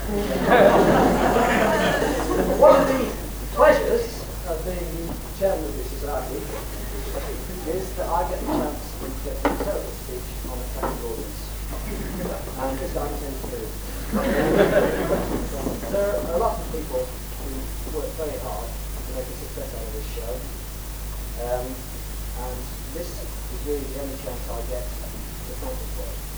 One of the pleasures of being chairman of this society is that I get the chance to get a terrible speech on a technical audience. And this I intend to do. There are a lot of people who work very hard to make a success out of this show. And this is really the only chance I get to thank them for it.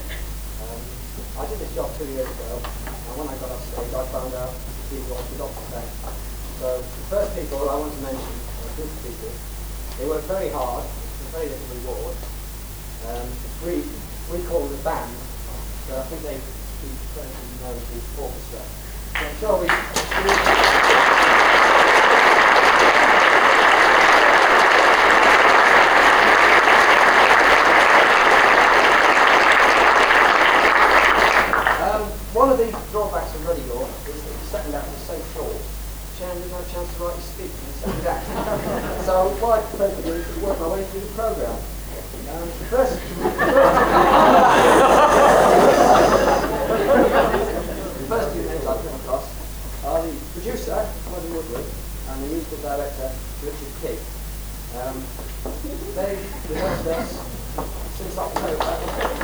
I did this job 2 years ago, and when I got off stage, I found out people I forgot to thank. So the first people I want to mention are a group of people. They work very hard for very little reward. We call them a band, so I think they refer to known as the orchestra. So I'm sure we. One of the drawbacks of running law is that the second act is so short, Sharon didn't have a chance to write his speech in the second act. So what I prefer to do is to work my way through the programme. The first two names I've come across are the producer, Roddy Woodward, and the musical director, Richard Kidd. They've rehearsed us since October.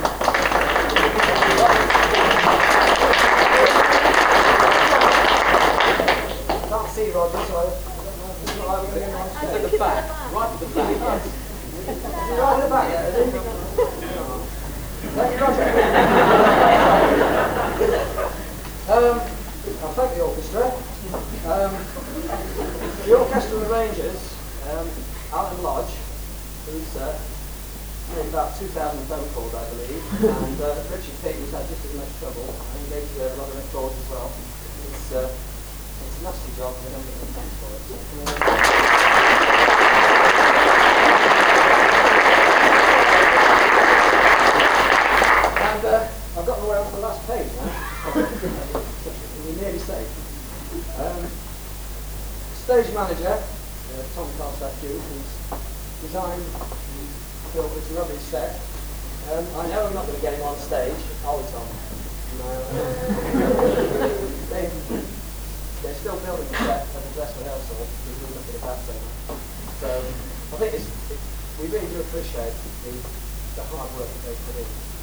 Can't see Roger, so I don't know how we're going to get on stage. At the back, right at the back. Yes. Is he right at the back there? Thank you, Roger. I'll thank the orchestra. The orchestral arrangers, Alan Lodge, who's made about 2,000 phone calls, I believe, and Richard Kidd, who's had just as much trouble, and he gave a lot of records as well. It's a nasty job, and I don't get any thanks for it. And I've got my way on to the last page now. We're nearly safe. Stage manager, Tom Carlstadt-Hughes, who's designed the film this rubbish set. I know I'm not going to get him on stage. Oh, Tom. No. They're still building the set at the dress rehearsal. We will look at that thing. So I think we really do appreciate the hard work that they put in.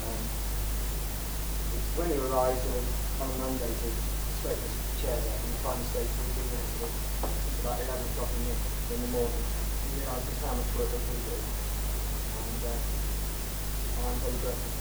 When you arrive on a Monday to straight this chair there, and you find the stage will be there sort of about 11 o'clock in the morning, you realise just how much work that we do. And I'm very grateful.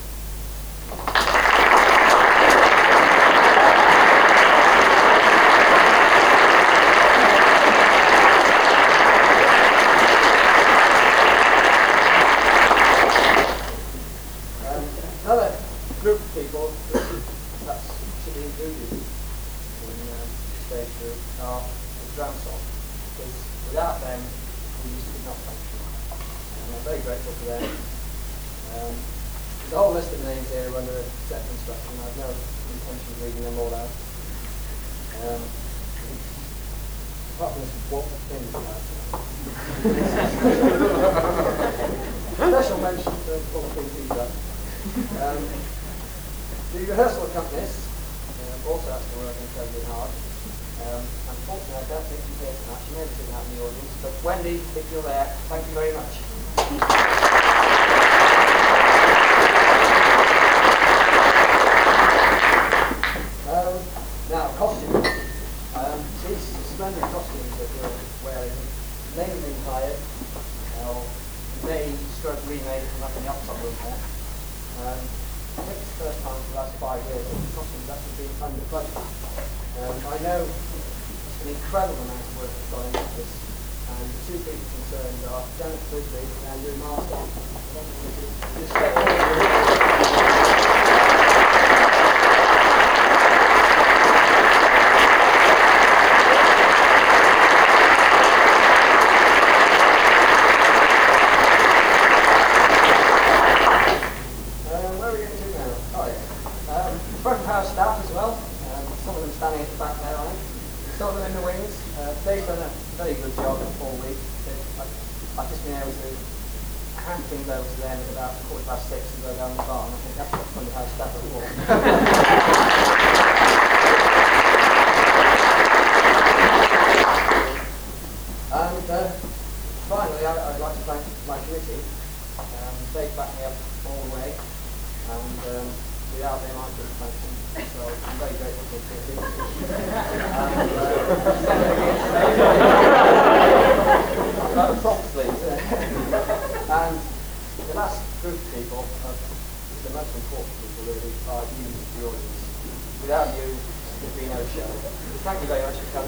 Another group of people that perhaps should be included in the stage group are the Dramsol, because without them we just could not function. And I'm very grateful to them. There's a whole list of names here under set construction. I have no intention of reading them all out. Apart from this Walter Pin. Special mention to Walter Pin Peter. The rehearsal accompanist also has to work incredibly hard. Unfortunately, I don't think she's here tonight. She may be sitting out in the audience. But Wendy, if you're there, thank you very much. Now, costumes. These splendid costumes that we're wearing may have been hired, or may remade from like an Oxford room there. I think it's the first time for the last 5 years that the costumes actually been under budget. I know an incredible amount of work has gone into this, and the two people concerned are Janet Frisbee and Andrew Marsden. Front of house staff as well, some of them standing at the back there, I think. Some of them in the wings. They've done a very good job all week. I've just been able to hand things over to them at about 6:15 and go down the bar, and I think that's what front of house staff are for. I'd like to thank my committee. They've backed me up all the way, and without them I couldn't function. So I'm very grateful to the committee. Props, please. And the last group of people, the most important people really, are you, the audience. Without you, there'd be no show. Thank you very much for coming.